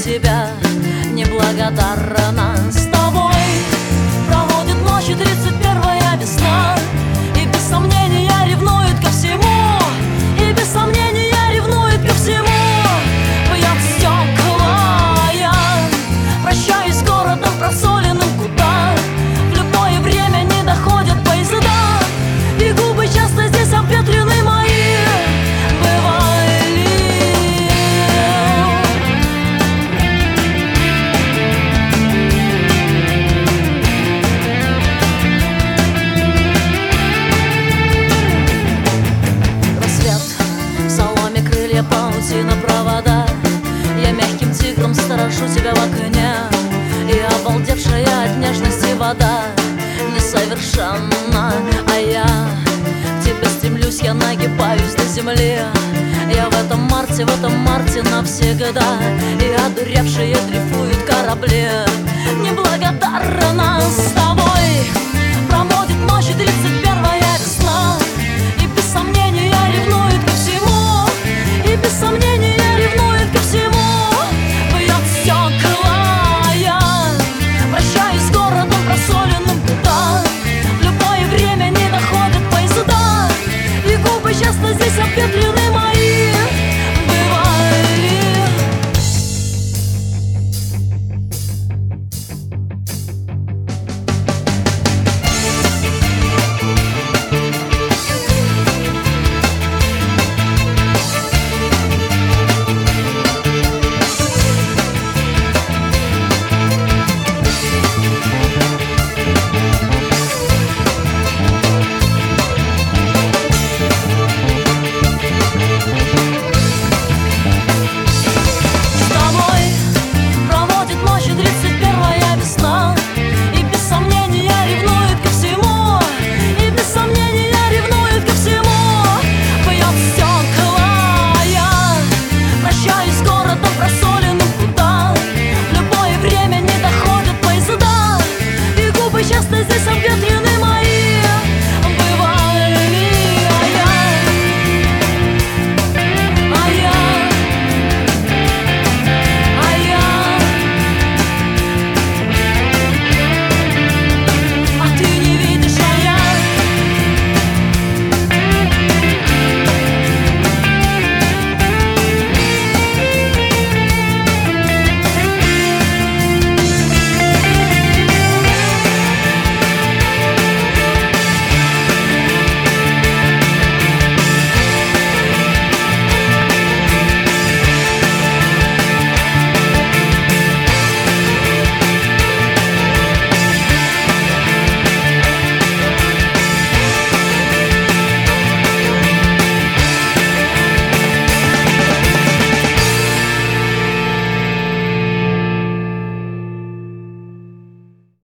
тебя неблагодарна. С тобой проводит ночи 31-я весна, и без сомнения ревнует ко всему, и без сомнения ревнует ко всему. Бьет стекла я, прощаюсь с городом просоленным, куда в любое время не доходят поезда, и губы часто здесь обветрены мои. Паутина провода, я мягким тигром сторожу тебя в окне, и обалдевшая от нежности вода несовершенна, а я к тебе стремлюсь, я нагибаюсь до земли. Я в этом марте навсегда, и одуревшие дрейфуют корабли. Неблагодарна с тобой